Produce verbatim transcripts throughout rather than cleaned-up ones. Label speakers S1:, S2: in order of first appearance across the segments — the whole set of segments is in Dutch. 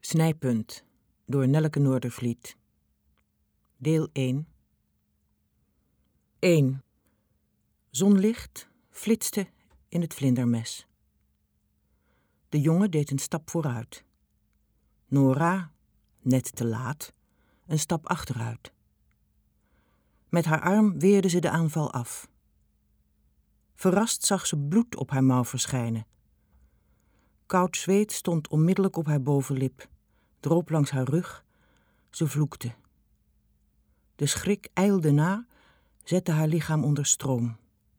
S1: Snijpunt door Nelleke Noordervliet. Deel één. één. Zonlicht flitste in het vlindermes. De jongen deed een stap vooruit. Nora, net te laat, een stap achteruit. Met haar arm weerde ze de aanval af. Verrast zag ze bloed op haar mouw verschijnen. Koud zweet stond onmiddellijk op haar bovenlip, droop langs haar rug, ze vloekte. De schrik ijlde na, zette haar lichaam onder stroom.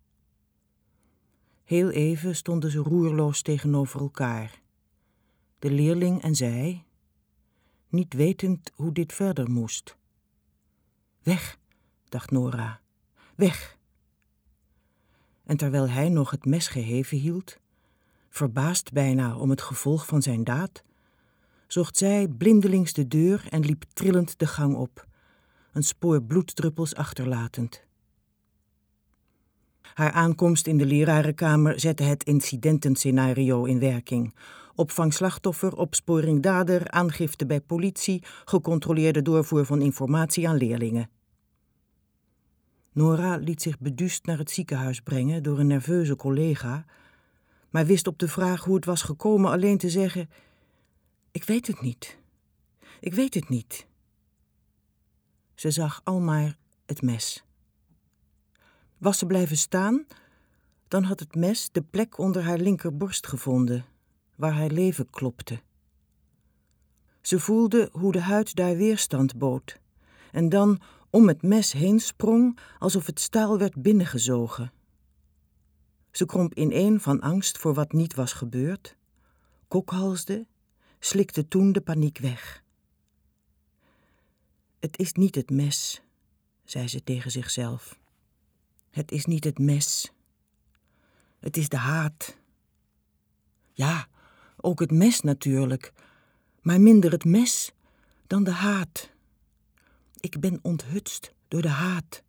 S1: Heel even stonden ze roerloos tegenover elkaar. De leerling en zij, niet wetend hoe dit verder moest. Weg, dacht Nora, weg. En terwijl hij nog het mes geheven hield, verbaasd bijna om het gevolg van zijn daad, zocht zij blindelings de deur en liep trillend de gang op, een spoor bloeddruppels achterlatend. Haar aankomst in de lerarenkamer zette het incidentenscenario in werking. Opvang slachtoffer, opsporing dader, aangifte bij politie, gecontroleerde doorvoer van informatie aan leerlingen. Nora liet zich beduusd naar het ziekenhuis brengen door een nerveuze collega, maar wist op de vraag hoe het was gekomen alleen te zeggen: Ik weet het niet. Ik weet het niet. Ze zag almaar het mes. Was ze blijven staan, dan had het mes de plek onder haar linkerborst gevonden, waar haar leven klopte. Ze voelde hoe de huid daar weerstand bood, en dan om het mes heen sprong, alsof het staal werd binnengezogen. Ze kromp ineen van angst voor wat niet was gebeurd, kokhalsde, slikte toen de paniek weg. Het is niet het mes, zei ze tegen zichzelf. Het is niet het mes. Het is de haat. Ja, ook het mes natuurlijk, maar minder het mes dan de haat. Ik ben onthutst door de haat.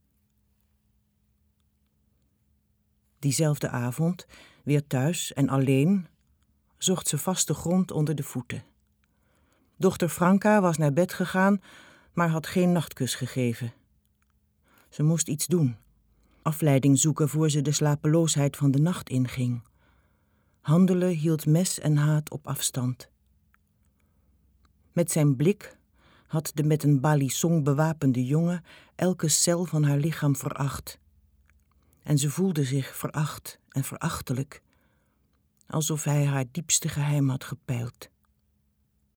S1: Diezelfde avond, weer thuis en alleen, zocht ze vaste grond onder de voeten. Dochter Franka was naar bed gegaan, maar had geen nachtkus gegeven. Ze moest iets doen, afleiding zoeken voor ze de slapeloosheid van de nacht inging. Handelen hield mes en haat op afstand. Met zijn blik had de met een balisong bewapende jongen elke cel van haar lichaam veracht. En ze voelde zich veracht en verachtelijk, alsof hij haar diepste geheim had gepeild.